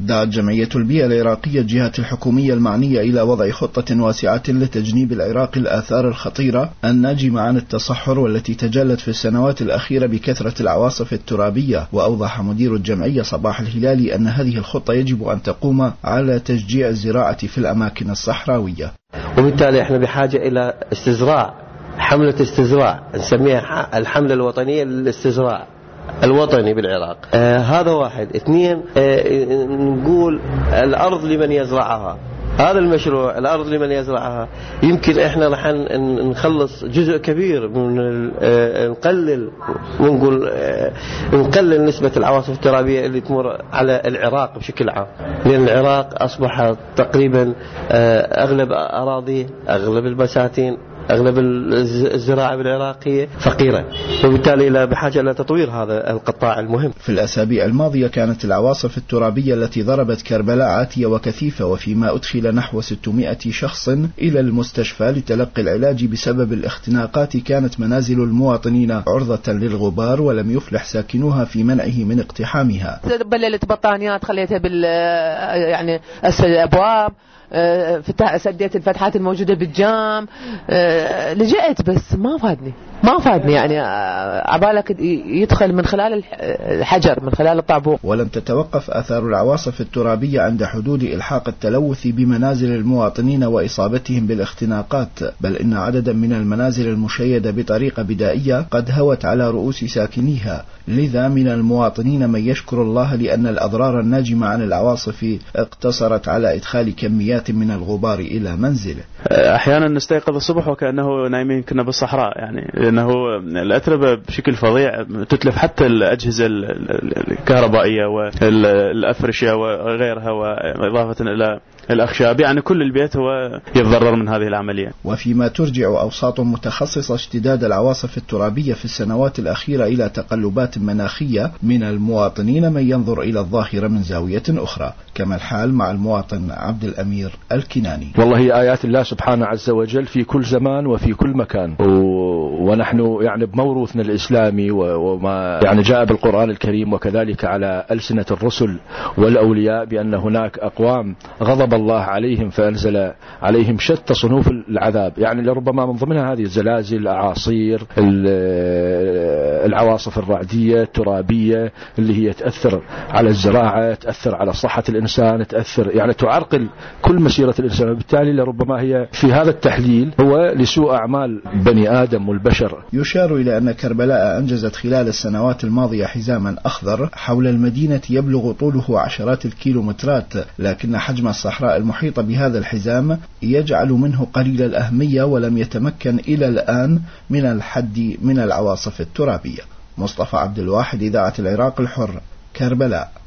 دعت جمعية البيئة العراقية الجهات الحكومية المعنية إلى وضع خطة واسعة لتجنيب العراق الآثار الخطيرة الناجمة عن التصحر والتي تجلت في السنوات الأخيرة بكثرة العواصف الترابية. وأوضح مدير الجمعية صباح الهلالي أن هذه الخطة يجب أن تقوم على تشجيع الزراعة في الأماكن الصحراوية، وبالتالي احنا بحاجة إلى حملة استزراع نسميها الحملة الوطنية للاستزراع الوطني بالعراق. هذا واحد. اثنين، نقول الأرض لمن يزرعها. هذا المشروع الأرض لمن يزرعها يمكن احنا راح نخلص جزء كبير من نقلل نسبة العواصف الترابية اللي تمر على العراق بشكل عام، لأن العراق أصبح تقريبا أغلب أراضيه، أغلب البساتين، أغلب الزراعة بالعراقية فقيرة، وبالتالي لا بحاجة إلى تطوير هذا القطاع المهم. في الأسابيع الماضية كانت العواصف الترابية التي ضربت كربلاء عاتية وكثيفة، وفيما أدخل نحو 600 شخص إلى المستشفى لتلقي العلاج بسبب الاختناقات. كانت منازل المواطنين عرضة للغبار ولم يفلح ساكنوها في منعه من اقتحامها. بللت بطانيات خليتها يعني أسفل الأبواب، سديت الفتحات الموجودة بالجام، لجأت بس ما فادني يعني عبالك يدخل من خلال الحجر، من خلال الطابوق. ولم تتوقف آثار العواصف الترابية عند حدود إلحاق التلوث بمنازل المواطنين وإصابتهم بالاختناقات، بل إن عددا من المنازل المشيدة بطريقة بدائية قد هوت على رؤوس ساكنيها. لذا من المواطنين من يشكر الله لأن الأضرار الناجمة عن العواصف اقتصرت على إدخال كميات من الغبار إلى منزله. أحيانا نستيقظ الصبح وكأنه نايمين كنا بالصحراء، يعني لأنه الأتربة بشكل فظيع تتلف حتى الأجهزة الكهربائية والأفرشة وغيرها، وإضافة إلى الأخشاب، يعني كل البيت هو يتضرر من هذه العملية. وفيما ترجع أوساط متخصصة اشتداد العواصف الترابية في السنوات الأخيرة إلى تقلبات مناخية، من المواطنين من ينظر إلى الظاهرة من زاوية أخرى، كما الحال مع المواطن عبد الأمير الكناني. والله هي آيات الله سبحانه عز وجل في كل زمان وفي كل مكان، ونحن يعني بموروثنا الإسلامي وما يعني جاء بالقرآن الكريم وكذلك على ألسنة الرسل والأولياء بأن هناك أقوام غضب الله عليهم فأنزل عليهم شتى صنوف العذاب، يعني لربما من ضمنها هذه الزلازل، الأعاصير، العواصف الرعدية الترابية اللي هي تأثر على الزراعة، تأثر على صحة الإنسان، تأثر يعني تعرقل كل مسيرة الإنسان. وبالتالي لربما هي في هذا التحليل هو لسوء أعمال بني آدم والبشر. يشار إلى أن كربلاء أنجزت خلال السنوات الماضية حزاما أخضر حول المدينة يبلغ طوله عشرات الكيلومترات، لكن حجم الصحراء المحيطة بهذا الحزام يجعل منه قليل الأهمية، ولم يتمكن إلى الآن من الحد من العواصف الترابية. مصطفى عبد الواحد، إذاعة العراق الحر، كربلاء.